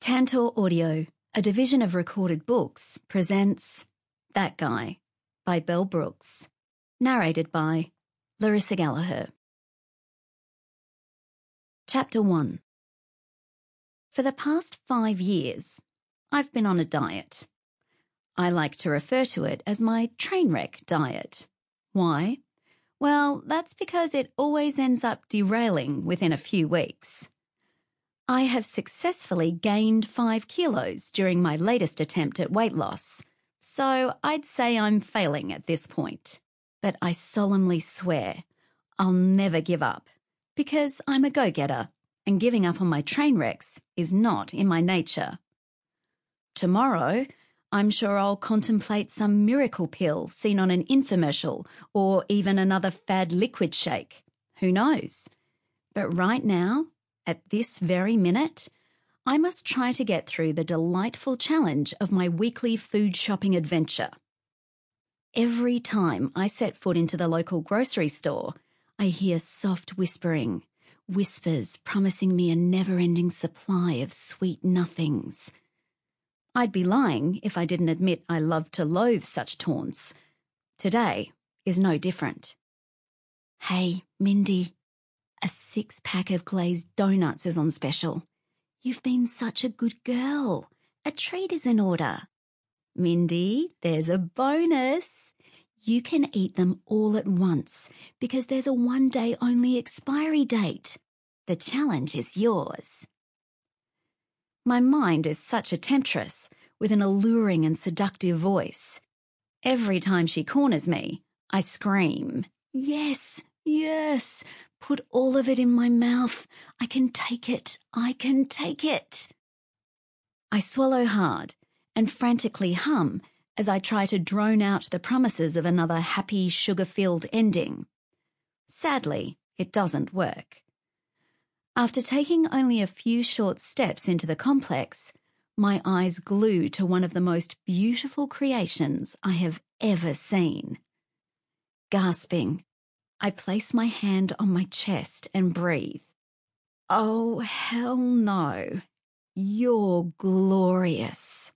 Tantor Audio, a division of Recorded Books, presents That Guy by Belle Brooks, narrated by Larissa Gallagher. Chapter 1. For the past 5 years, I've been on a diet. I like to refer to it as my train wreck diet. Why? Well, that's because it always ends up derailing within a few weeks. I have successfully gained 5 kilos during my latest attempt at weight loss, so I'd say I'm failing at this point. But I solemnly swear I'll never give up, because I'm a go-getter, and giving up on my train wrecks is not in my nature. Tomorrow, I'm sure I'll contemplate some miracle pill seen on an infomercial, or even another fad liquid shake. Who knows? But right now, at this very minute, I must try to get through the delightful challenge of my weekly food shopping adventure. Every time I set foot into the local grocery store, I hear soft whispers promising me a never-ending supply of sweet nothings. I'd be lying if I didn't admit I love to loathe such taunts. Today is no different. Hey, Mindy. A 6-pack of glazed donuts is on special. You've been such a good girl. A treat is in order. Mindy, there's a bonus. You can eat them all at once because there's a 1-day-only expiry date. The challenge is yours. My mind is such a temptress with an alluring and seductive voice. Every time she corners me, I scream, "Yes, yes! Put all of it in my mouth. I can take it. I can take it." I swallow hard and frantically hum as I try to drone out the promises of another happy, sugar-filled ending. Sadly, it doesn't work. After taking only a few short steps into the complex, my eyes glue to one of the most beautiful creations I have ever seen. Gasping, I place my hand on my chest and breathe. Oh, hell no. You're glorious.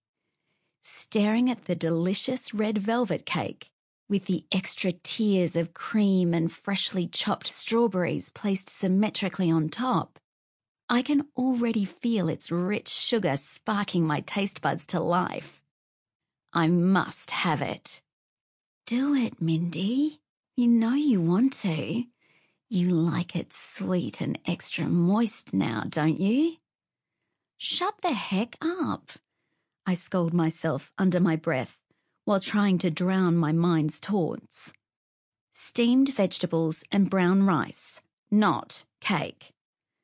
Staring at the delicious red velvet cake, with the extra tiers of cream and freshly chopped strawberries placed symmetrically on top, I can already feel its rich sugar sparking my taste buds to life. I must have it. Do it, Mindy. You know you want to. You like it sweet and extra moist now, don't you? Shut the heck up. I scold myself under my breath while trying to drown my mind's taunts. Steamed vegetables and brown rice, not cake.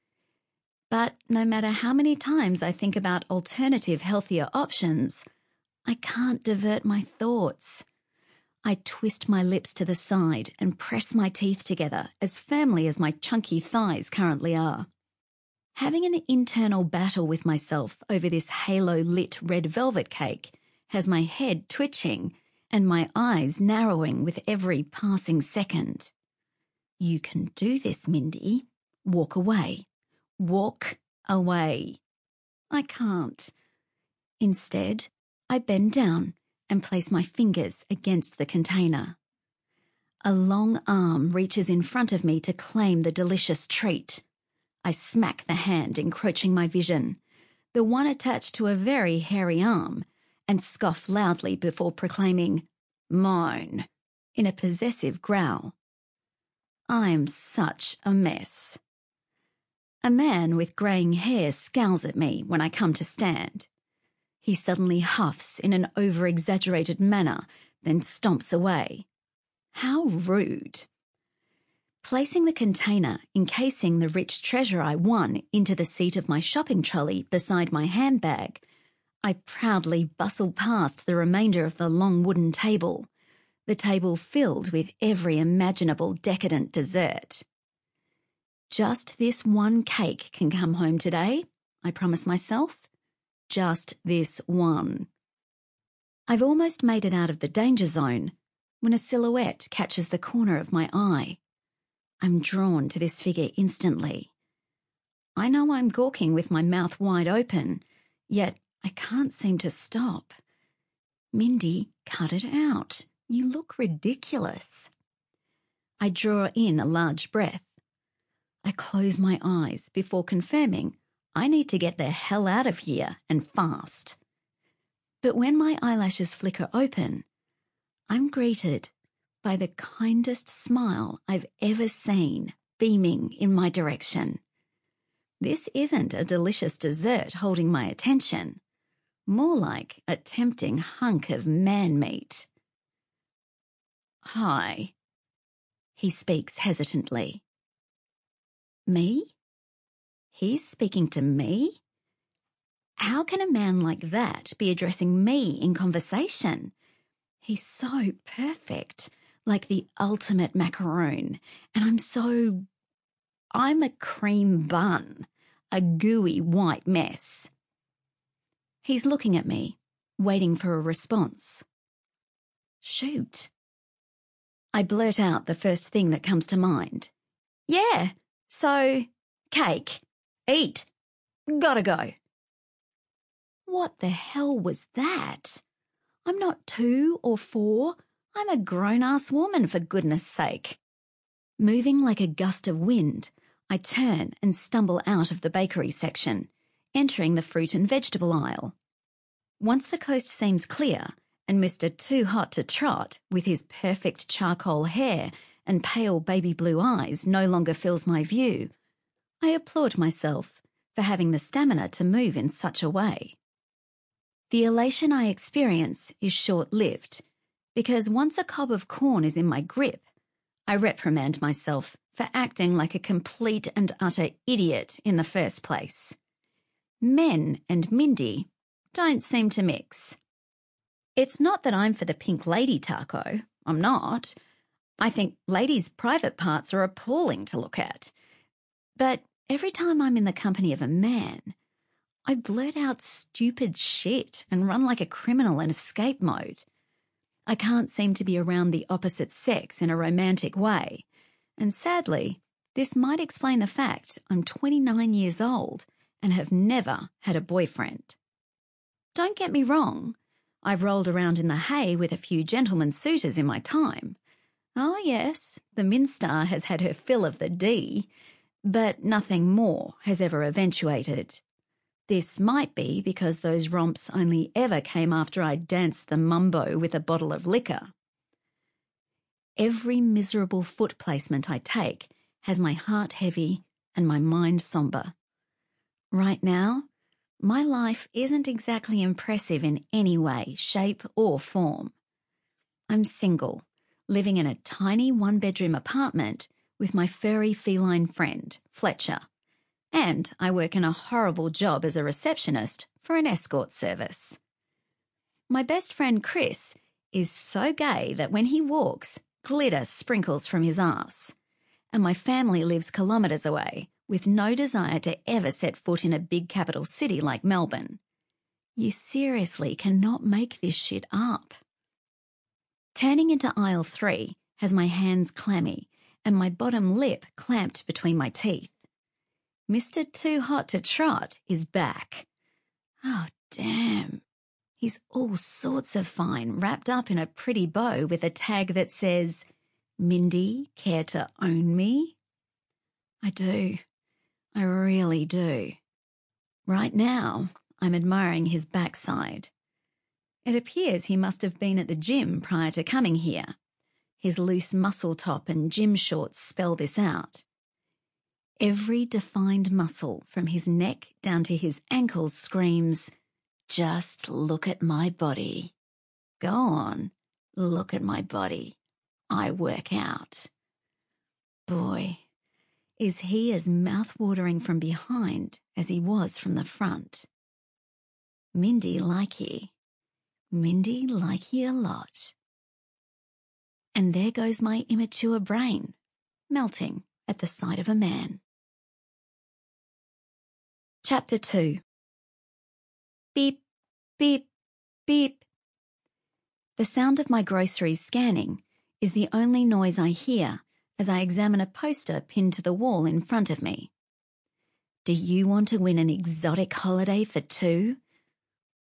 But no matter how many times I think about alternative, healthier options, I can't divert my thoughts. I twist my lips to the side and press my teeth together as firmly as my chunky thighs currently are. Having an internal battle with myself over this halo-lit red velvet cake has my head twitching and my eyes narrowing with every passing second. You can do this, Mindy. Walk away. Walk away. I can't. Instead, I bend down and place my fingers against the container. A long arm reaches in front of me to claim the delicious treat. I smack the hand encroaching my vision, the one attached to a very hairy arm, and scoff loudly before proclaiming, "Mine," in a possessive growl. I'm such a mess. A man with greying hair scowls at me when I come to stand. He suddenly huffs in an over-exaggerated manner, then stomps away. How rude. Placing the container encasing the rich treasure I won into the seat of my shopping trolley beside my handbag, I proudly bustle past the remainder of the long wooden table, the table filled with every imaginable decadent dessert. Just this one cake can come home today, I promise myself. Just this one. I've almost made it out of the danger zone when a silhouette catches the corner of my eye. I'm drawn to this figure instantly. I know I'm gawking with my mouth wide open, Yet I can't seem to stop. Mindy, cut it out. You look ridiculous. I draw in a large breath. I close my eyes before confirming I need to get the hell out of here and fast. But when my eyelashes flicker open, I'm greeted by the kindest smile I've ever seen beaming in my direction. This isn't a delicious dessert holding my attention, more like a tempting hunk of man meat. Hi, he speaks hesitantly. Me? He's speaking to me? How can a man like that be addressing me in conversation? He's so perfect, like the ultimate macaroon, and I'm a cream bun, a gooey white mess. He's looking at me, waiting for a response. Shoot. I blurt out the first thing that comes to mind. Yeah, so, cake, eat, gotta go. What the hell was that? I'm not 2 or 4. I'm a grown-ass woman, for goodness sake. Moving like a gust of wind, I turn and stumble out of the bakery section, entering the fruit and vegetable aisle. Once the coast seems clear, and Mr. Too Hot to Trot, with his perfect charcoal hair and pale baby blue eyes, no longer fills my view, I applaud myself for having the stamina to move in such a way. The elation I experience is short-lived, because once a cob of corn is in my grip, I reprimand myself for acting like a complete and utter idiot in the first place. Men and Mindy don't seem to mix. It's not that I'm for the pink lady taco. I'm not. I think ladies' private parts are appalling to look at. But every time I'm in the company of a man, I blurt out stupid shit and run like a criminal in escape mode. I can't seem to be around the opposite sex in a romantic way, and sadly, this might explain the fact I'm 29 years old and have never had a boyfriend. Don't get me wrong, I've rolled around in the hay with a few gentlemen suitors in my time. Oh yes, the Minster has had her fill of the D, but nothing more has ever eventuated. This might be because those romps only ever came after I danced the mumbo with a bottle of liquor. Every miserable foot placement I take has my heart heavy and my mind somber. Right now, my life isn't exactly impressive in any way, shape, or form. I'm single, living in a tiny one-bedroom apartment with my furry feline friend, Fletcher. And I work in a horrible job as a receptionist for an escort service. My best friend Chris is so gay that when he walks, glitter sprinkles from his ass. And my family lives kilometres away, with no desire to ever set foot in a big capital city like Melbourne. You seriously cannot make this shit up. Turning into aisle 3 has my hands clammy and my bottom lip clamped between my teeth. Mr. Too Hot to Trot is back. Oh, damn. He's all sorts of fine, wrapped up in a pretty bow with a tag that says, Mindy, care to own me? I do. I really do. Right now, I'm admiring his backside. It appears he must have been at the gym prior to coming here. His loose muscle top and gym shorts spell this out. Every defined muscle from his neck down to his ankles screams, just look at my body. Go on, look at my body. I work out. Boy, is he as mouth-watering from behind as he was from the front. Mindy like ye. Mindy like ye a lot. And there goes my immature brain, melting at the sight of a man. Chapter 2. Beep, beep, beep. The sound of my groceries scanning is the only noise I hear as I examine a poster pinned to the wall in front of me. Do you want to win an exotic holiday for 2?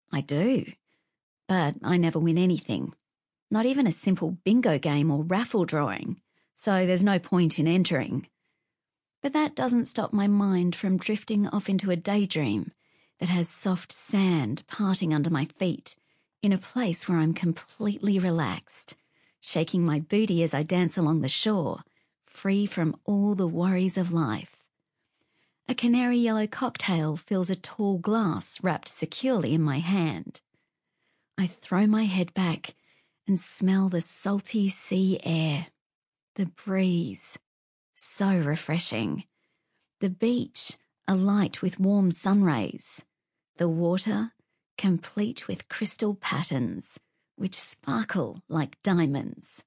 I do, but I never win anything. Not even a simple bingo game or raffle drawing, so there's no point in entering. But that doesn't stop my mind from drifting off into a daydream that has soft sand parting under my feet in a place where I'm completely relaxed, shaking my booty as I dance along the shore, free from all the worries of life. A canary yellow cocktail fills a tall glass wrapped securely in my hand. I throw my head back and smell the salty sea air, the breeze. So refreshing. The beach, alight with warm sun rays. The water, complete with crystal patterns, which sparkle like diamonds.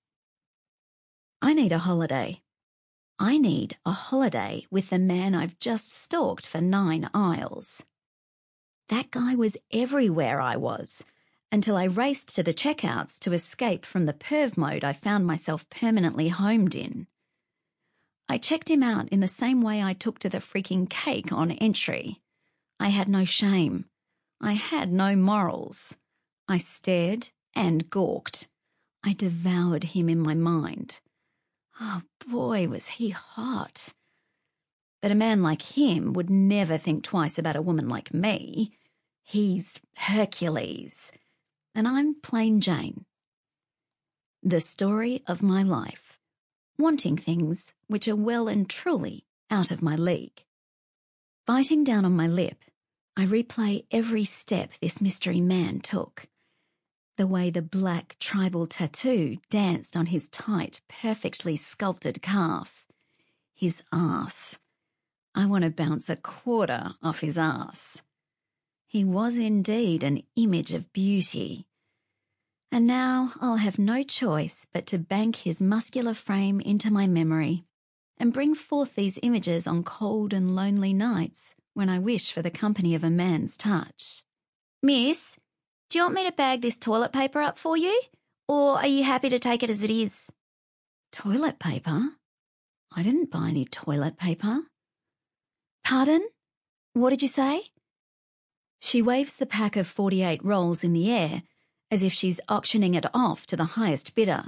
I need a holiday. I need a holiday with the man I've just stalked for 9 aisles. That guy was everywhere I was, until I raced to the checkouts to escape from the perv mode I found myself permanently homed in. I checked him out in the same way I took to the freaking cake on entry. I had no shame. I had no morals. I stared and gawked. I devoured him in my mind. Oh boy, was he hot. But a man like him would never think twice about a woman like me. He's Hercules, and I'm plain Jane. The story of my life. Wanting things which are well and truly out of my league. Biting down on my lip, I replay every step this mystery man took. The way the black tribal tattoo danced on his tight, perfectly sculpted calf. His ass. I want to bounce a quarter off his ass. He was indeed an image of beauty. And now I'll have no choice but to bank his muscular frame into my memory and bring forth these images on cold and lonely nights when I wish for the company of a man's touch. Miss, do you want me to bag this toilet paper up for you, or are you happy to take it as it is? Toilet paper? I didn't buy any toilet paper. Pardon? What did you say? She waves the pack of 48 rolls in the air, as if she's auctioning it off to the highest bidder.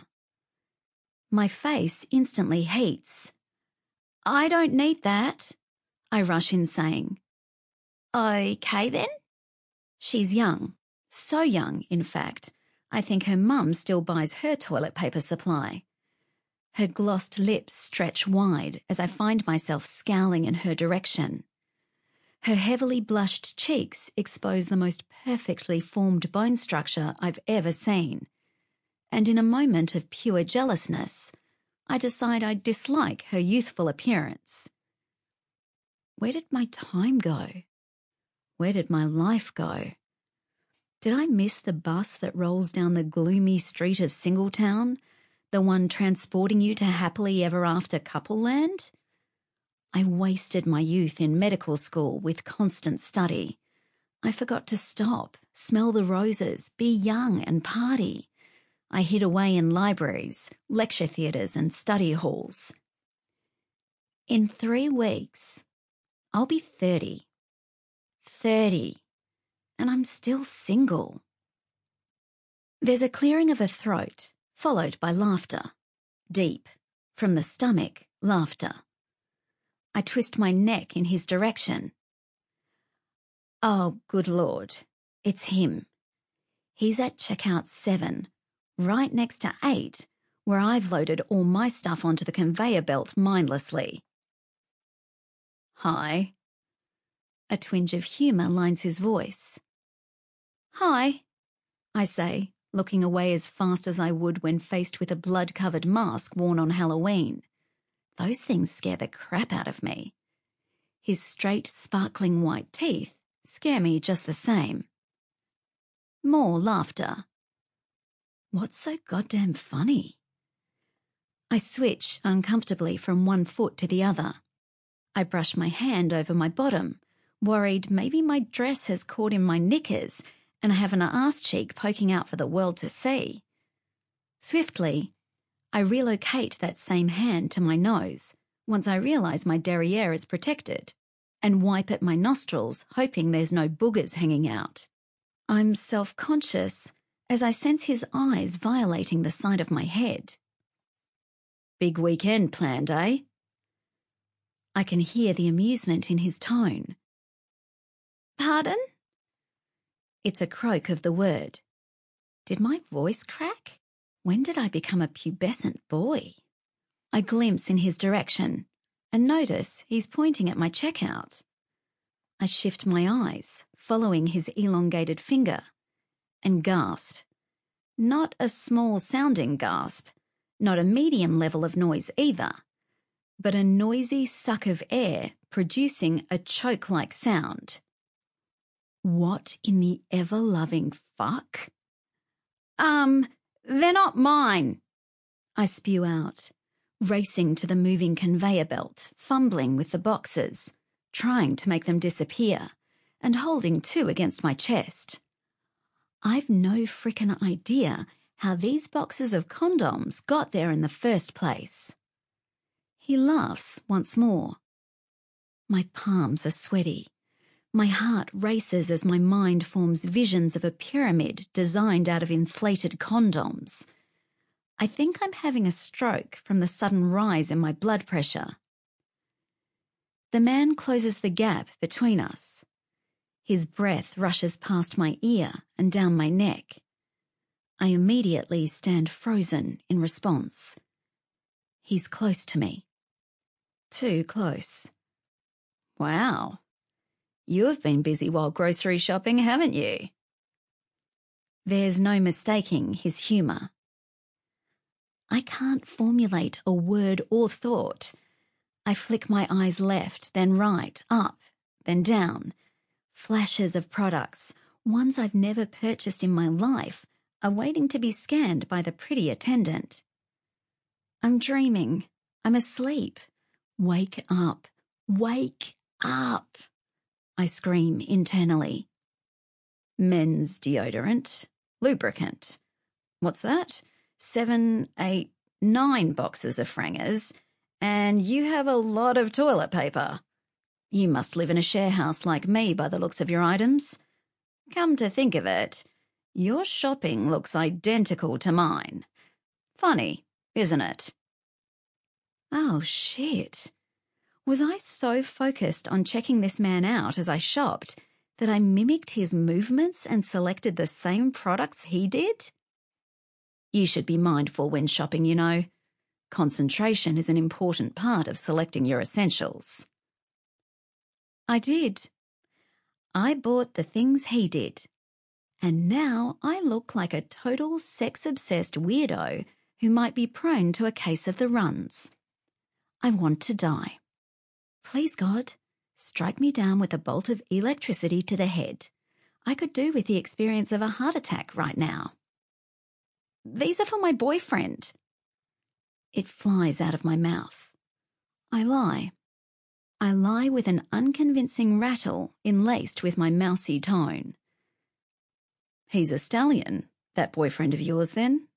My face instantly heats. I don't need that, I rush in saying. Okay then. She's young, so young, in fact, I think her mum still buys her toilet paper supply. Her glossed lips stretch wide as I find myself scowling in her direction. Her heavily blushed cheeks expose the most perfectly formed bone structure I've ever seen. And in a moment of pure jealousness, I decide I dislike her youthful appearance. Where did my time go? Where did my life go? Did I miss the bus that rolls down the gloomy street of Singletown, the one transporting you to happily ever after couple land? I wasted my youth in medical school with constant study. I forgot to stop, smell the roses, be young and party. I hid away in libraries, lecture theatres and study halls. In 3 weeks, I'll be 30. 30. And I'm still single. There's a clearing of a throat, followed by laughter. Deep. From the stomach, laughter. I twist my neck in his direction. Oh, good Lord. It's him. He's at checkout 7, right next to 8, where I've loaded all my stuff onto the conveyor belt mindlessly. Hi. A twinge of humour lines his voice. Hi, I say, looking away as fast as I would when faced with a blood-covered mask worn on Halloween. Those things scare the crap out of me. His straight, sparkling white teeth scare me just the same. More laughter. What's so goddamn funny? I switch uncomfortably from one foot to the other. I brush my hand over my bottom, worried maybe my dress has caught in my knickers and I have an arse cheek poking out for the world to see. Swiftly, I relocate that same hand to my nose once I realise my derriere is protected and wipe at my nostrils, hoping there's no boogers hanging out. I'm self-conscious as I sense his eyes violating the side of my head. Big weekend planned, eh? I can hear the amusement in his tone. Pardon? It's a croak of the word. Did my voice crack? When did I become a pubescent boy? I glimpse in his direction and notice he's pointing at my checkout. I shift my eyes, following his elongated finger, and gasp. Not a small-sounding gasp, not a medium level of noise either, but a noisy suck of air producing a choke-like sound. What in the ever-loving fuck? They're not mine, I spew out, racing to the moving conveyor belt, fumbling with the boxes, trying to make them disappear, and holding two against my chest. I've no frickin' idea how these boxes of condoms got there in the first place. He laughs once more. My palms are sweaty. My heart races as my mind forms visions of a pyramid designed out of inflated condoms. I think I'm having a stroke from the sudden rise in my blood pressure. The man closes the gap between us. His breath rushes past my ear and down my neck. I immediately stand frozen in response. He's close to me. Too close. Wow. You have been busy while grocery shopping, haven't you? There's no mistaking his humour. I can't formulate a word or thought. I flick my eyes left, then right, up, then down. Flashes of products, ones I've never purchased in my life, are waiting to be scanned by the pretty attendant. I'm dreaming. I'm asleep. Wake up. Wake up. I scream internally. Men's deodorant. Lubricant. What's that? 7, 8, 9 boxes of Frangers. And you have a lot of toilet paper. You must live in a share house like me by the looks of your items. Come to think of it, your shopping looks identical to mine. Funny, isn't it? Oh, shit. Was I so focused on checking this man out as I shopped that I mimicked his movements and selected the same products he did? You should be mindful when shopping, you know. Concentration is an important part of selecting your essentials. I did. I bought the things he did. And now I look like a total sex-obsessed weirdo who might be prone to a case of the runs. I want to die. Please, God, strike me down with a bolt of electricity to the head. I could do with the experience of a heart attack right now. These are for my boyfriend. It flies out of my mouth. I lie. I lie with an unconvincing rattle enlaced with my mousy tone. He's a stallion, that boyfriend of yours, then?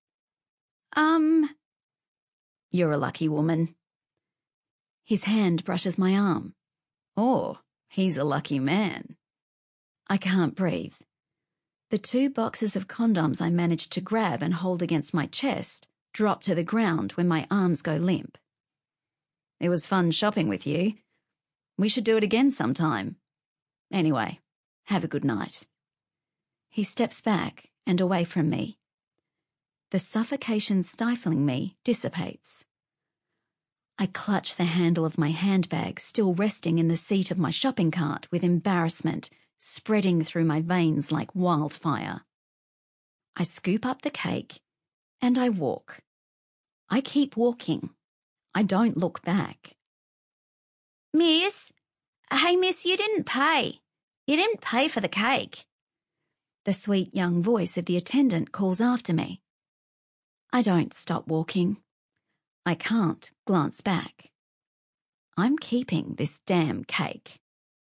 You're a lucky woman. His hand brushes my arm. Or he's a lucky man. I can't breathe. The 2 boxes of condoms I managed to grab and hold against my chest drop to the ground when my arms go limp. It was fun shopping with you. We should do it again sometime. Anyway, have a good night. He steps back and away from me. The suffocation stifling me dissipates. I clutch the handle of my handbag still resting in the seat of my shopping cart with embarrassment spreading through my veins like wildfire. I scoop up the cake and I walk. I keep walking. I don't look back. Miss? Hey, miss, you didn't pay. You didn't pay for the cake. The sweet young voice of the attendant calls after me. I don't stop walking. I can't glance back. I'm keeping this damn cake.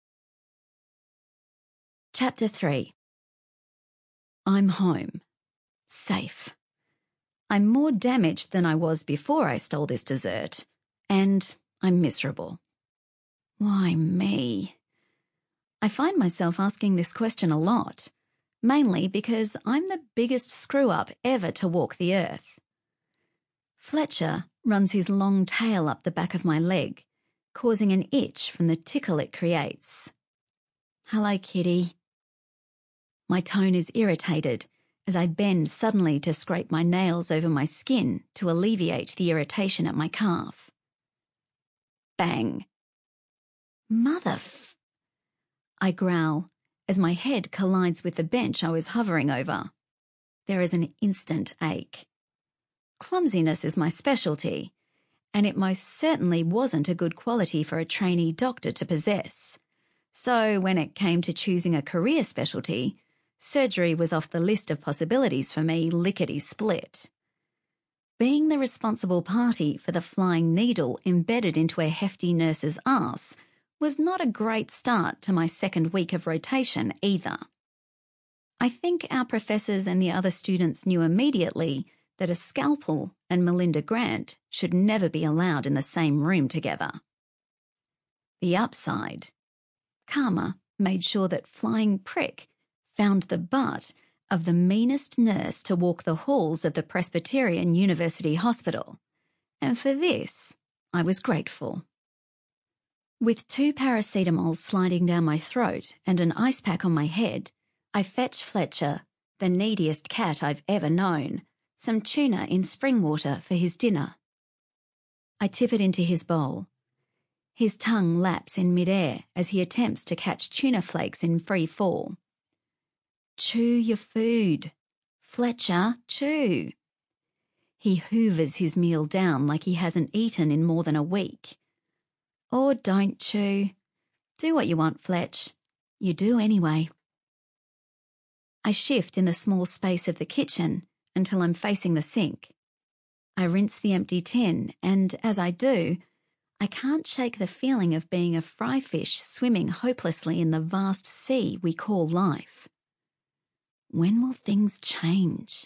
Chapter 3. I'm home. Safe. I'm more damaged than I was before I stole this dessert, and I'm miserable. Why me? I find myself asking this question a lot. mainly because I'm the biggest screw-up ever to walk the earth. Fletcher runs his long tail up the back of my leg, causing an itch from the tickle it creates. Hello, kitty. My tone is irritated as I bend suddenly to scrape my nails over my skin to alleviate the irritation at my calf. Bang. I growl as my head collides with the bench I was hovering over. There is an instant ache. Clumsiness is my specialty, and it most certainly wasn't a good quality for a trainee doctor to possess. So when it came to choosing a career specialty, surgery was off the list of possibilities for me lickety-split. Being the responsible party for the flying needle embedded into a hefty nurse's arse was not a great start to my second week of rotation either. I think our professors and the other students knew immediately that a scalpel and Melinda Grant should never be allowed in the same room together. The upside. Karma made sure that Flying Prick found the butt of the meanest nurse to walk the halls of the Presbyterian University Hospital, and for this I was grateful. With 2 paracetamols sliding down my throat and an ice pack on my head, I fetch Fletcher, the neediest cat I've ever known, some tuna in spring water for his dinner. I tip it into his bowl. His tongue laps in midair as he attempts to catch tuna flakes in free fall. Chew your food. Fletcher, chew. He hoovers his meal down like he hasn't eaten in more than a week. Or don't chew. Do what you want, Fletch. You do anyway. I shift in the small space of the kitchen until I'm facing the sink. I rinse the empty tin, and as I do, I can't shake the feeling of being a fry fish swimming hopelessly in the vast sea we call life. When will things change?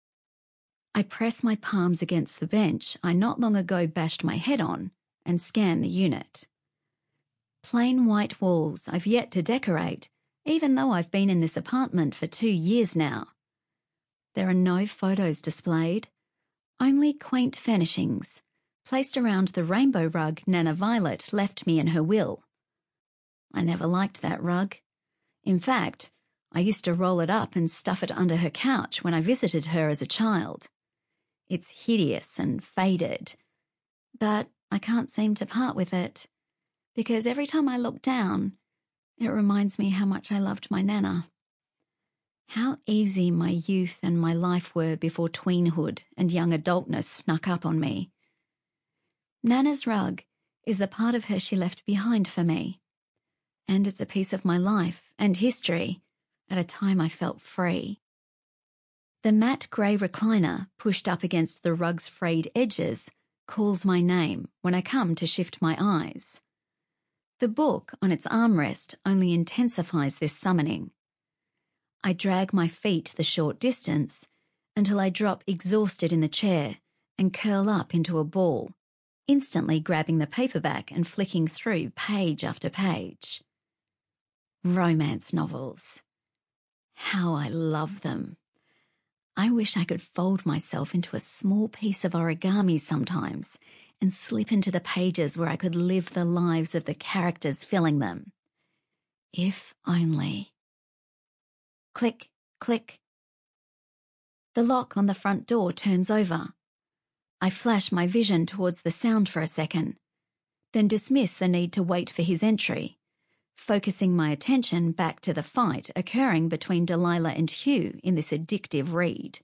I press my palms against the bench I not long ago bashed my head on and scan the unit. Plain white walls I've yet to decorate, even though I've been in this apartment for 2 years now. There are no photos displayed, only quaint furnishings, placed around the rainbow rug Nana Violet left me in her will. I never liked that rug. In fact, I used to roll it up and stuff it under her couch when I visited her as a child. It's hideous and faded, but I can't seem to part with it, because every time I look down, it reminds me how much I loved my Nana. How easy my youth and my life were before tweenhood and young adultness snuck up on me. Nana's rug is the part of her she left behind for me, and it's a piece of my life and history at a time I felt free. The matte grey recliner pushed up against the rug's frayed edges calls my name when I come to shift my eyes. The book on its armrest only intensifies this summoning. I drag my feet the short distance until I drop exhausted in the chair and curl up into a ball, instantly grabbing the paperback and flicking through page after page. Romance novels. How I love them. I wish I could fold myself into a small piece of origami sometimes and slip into the pages where I could live the lives of the characters filling them. If only. Click, click. The lock on the front door turns over. I flash my vision towards the sound for a second, then dismiss the need to wait for his entry, focusing my attention back to the fight occurring between Delilah and Hugh in this addictive read.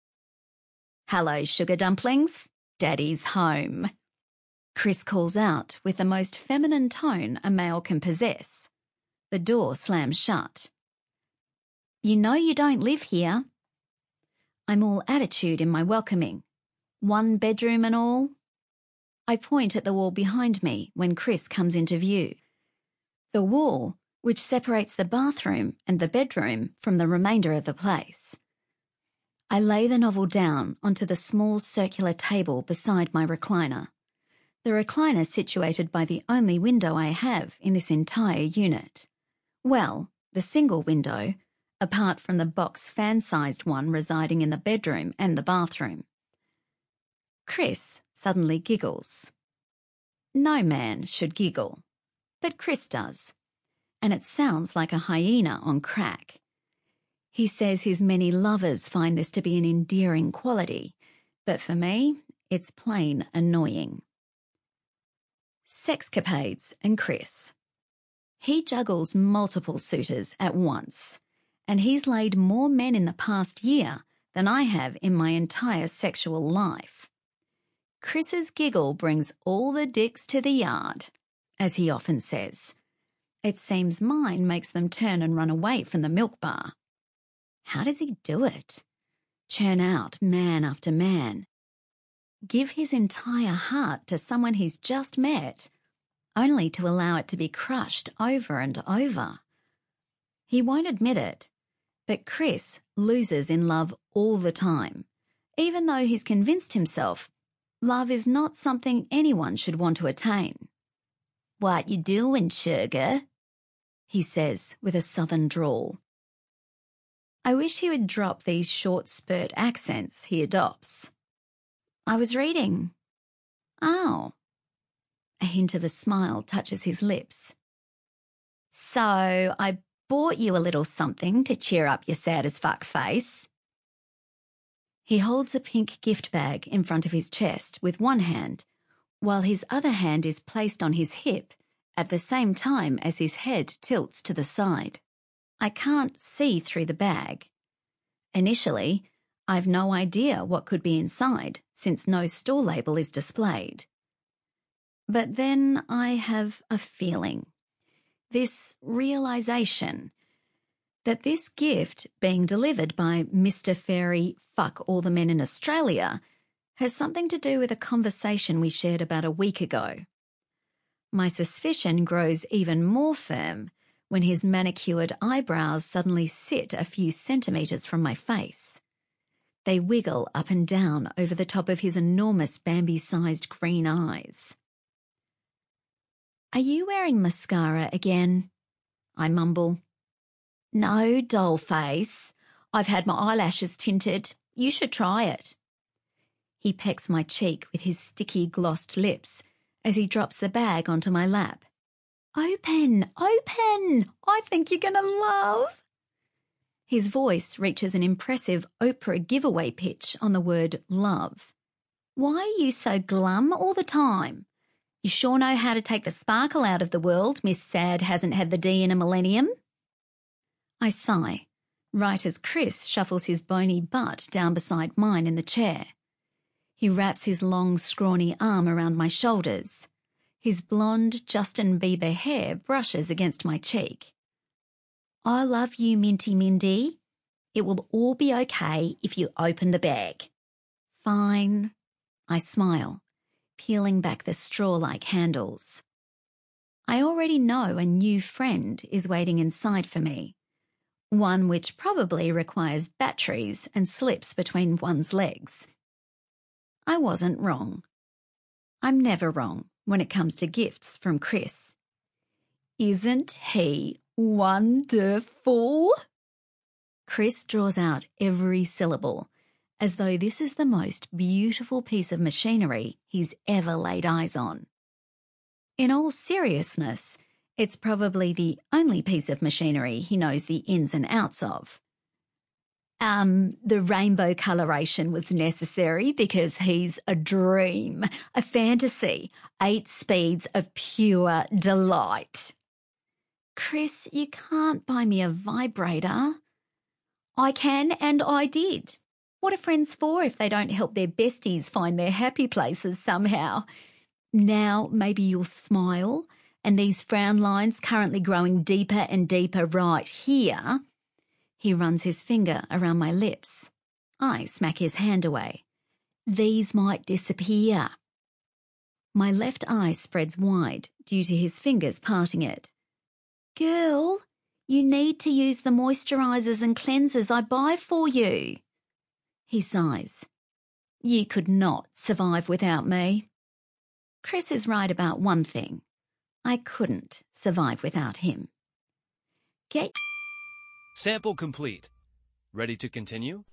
Hello, sugar dumplings. Daddy's home. Chris calls out with the most feminine tone a male can possess. The door slams shut. You know you don't live here. I'm all attitude in my welcoming. 1 bedroom and all. I point at the wall behind me when Chris comes into view. The wall, which separates the bathroom and the bedroom from the remainder of the place. I lay the novel down onto the small circular table beside my recliner. The recliner situated by the only window I have in this entire unit. Well, the single window, apart from the box fan-sized one residing in the bedroom and the bathroom. Chris suddenly giggles. No man should giggle, but Chris does, and it sounds like a hyena on crack. He says his many lovers find this to be an endearing quality, but for me, it's plain annoying. Sexcapades and Chris. He juggles multiple suitors at once, and he's laid more men in the past year than I have in my entire sexual life. Chris's giggle brings all the dicks to the yard, as he often says. It seems mine makes them turn and run away from the milk bar. How does he do it? Churn out man after man. Give his entire heart to someone he's just met, only to allow it to be crushed over and over. He won't admit it, but Chris loses in love all the time, even though he's convinced himself love is not something anyone should want to attain. "What you doing, sugar?" he says with a southern drawl. I wish he would drop these short spurt accents he adopts. "I was reading." "Oh." A hint of a smile touches his lips. "So I bought you a little something to cheer up your sad as fuck face." He holds a pink gift bag in front of his chest with one hand, while his other hand is placed on his hip at the same time as his head tilts to the side. I can't see through the bag. Initially, I've no idea what could be inside since no store label is displayed. But then I have a feeling, this realization, that this gift being delivered by Mr. Fairy Fuck All the Men in Australia has something to do with a conversation we shared about a week ago. My suspicion grows even more firm when his manicured eyebrows suddenly sit a few centimetres from my face. They wiggle up and down over the top of his enormous Bambi-sized green eyes. "Are you wearing mascara again?" I mumble. "No, doll face. I've had my eyelashes tinted. You should try it." He pecks my cheek with his sticky, glossed lips as he drops the bag onto my lap. "Open, open! I think you're going to love." His voice reaches an impressive Oprah giveaway pitch on the word love. "Why are you so glum all the time? You sure know how to take the sparkle out of the world, Miss Sad hasn't had the D in a millennium." I sigh, right as Chris shuffles his bony butt down beside mine in the chair. He wraps his long, scrawny arm around my shoulders. His blonde Justin Bieber hair brushes against my cheek. "I love you, Minty Mindy. It will all be okay if you open the bag." "Fine." I smile, peeling back the straw-like handles. I already know a new friend is waiting inside for me, one which probably requires batteries and slips between one's legs. I wasn't wrong. I'm never wrong when it comes to gifts from Chris. Isn't he wonderful? Chris draws out every syllable, as though this is the most beautiful piece of machinery he's ever laid eyes on. In all seriousness, it's probably the only piece of machinery he knows the ins and outs of. The rainbow coloration was necessary because he's a dream, a fantasy, 8 speeds of pure delight. Chris, you can't buy me a vibrator. I can, and I did. What are friends for if they don't help their besties find their happy places somehow? Now maybe you'll smile, and these frown lines currently growing deeper and deeper right here. He runs his finger around my lips. I smack his hand away. These might disappear. My left eye spreads wide due to his fingers parting it. Girl, you need to use the moisturisers and cleansers I buy for you. He sighs. You could not survive without me. Chris is right about one thing. I couldn't survive without him. Get Sample complete. Ready to continue?